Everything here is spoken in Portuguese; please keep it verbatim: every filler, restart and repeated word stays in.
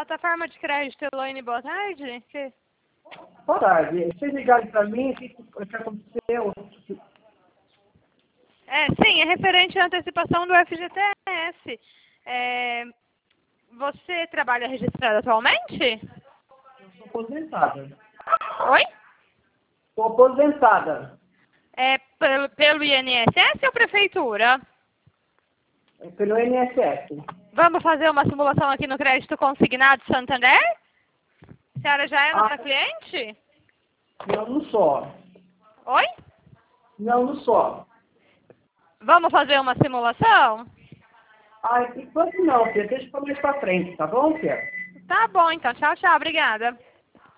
Plataforma de crédito, Elaine, boa tarde. Que... Boa tarde. Vocês ligaram para mim, o que, que aconteceu? É, sim, é referente à antecipação do F G T S. É, você trabalha registrado atualmente? Eu sou aposentada. Oi? Estou aposentada. É pelo, pelo I N S S ou prefeitura? É pelo I N S S. Vamos fazer uma simulação aqui no crédito consignado Santander? A senhora já é nossa Ah, cliente? não, não sou. Oi? Não, não sou. Vamos fazer uma simulação? Ai, enquanto não, filha. Deixa para mais para frente, tá bom, filha? Tá bom, então. Tchau, tchau. Obrigada.